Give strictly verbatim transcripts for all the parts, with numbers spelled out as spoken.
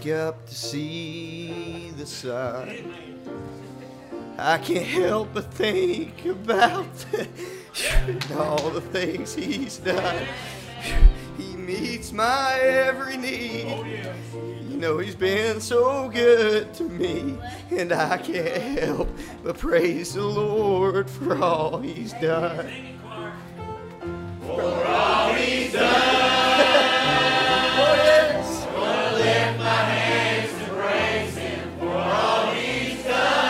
wake up to see the sun, I can't help but think about all the things he's done. He meets my every need. You know he's been so good to me, and I can't help but praise the Lord for all he's done. For all he's done. Oh yes. I'm gonna lift my hands to praise him for all he's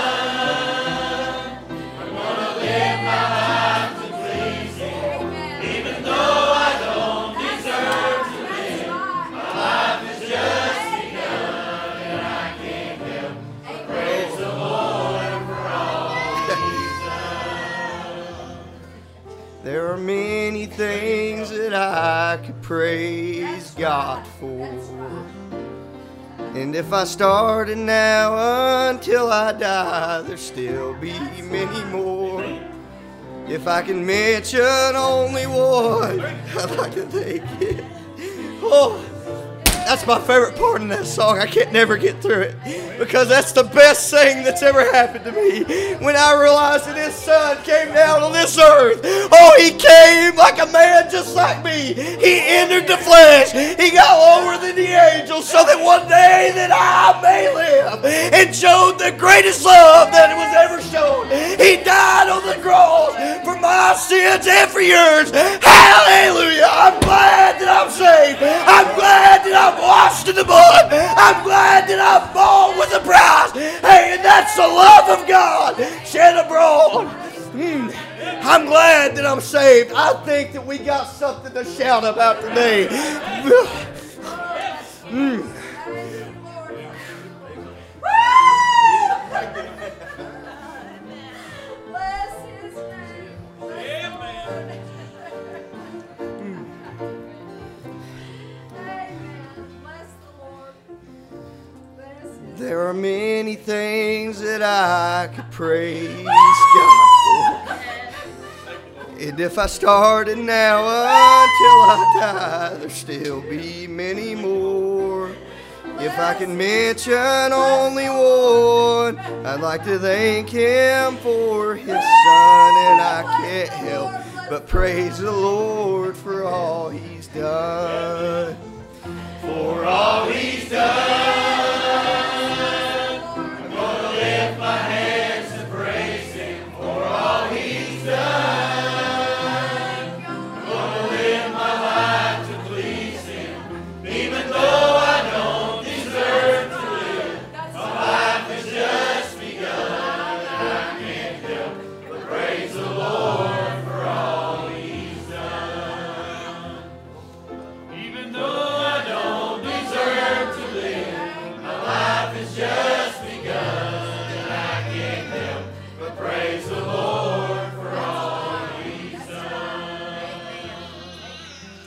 done. I'm gonna lift my heart to please him, even though I don't deserve to live. My life is just begun, and I can't help but praise the Lord for all he's done. There are many things that I could praise God for, and if I started now until I die, there'll still be many more. If I can mention only one, I'd like to thank it. Oh, that's my favorite part in that song. I can't never get through it because that's the best thing that's ever happened to me. When I realized that his son came down on this earth, oh, he came like a man just like me. He entered the flesh. He got lower than the angels so that one day that I may live, and showed the greatest love that was ever shown. He died on the cross for my sins and for yours. Hallelujah. I'm glad that I'm saved. I'm glad that I'm washed in the blood. I'm glad that I'm bought with a price. Hey, and that's the love of God shed abroad. Mm. I'm glad that I'm saved. I think that we got something to shout about today. Mm. There are many things that I could praise God for, and if I started now until I die, there'll still be many more. If I can mention only one, I'd like to thank him for his son, and I can't help but praise the Lord for all he's done. For all he's done.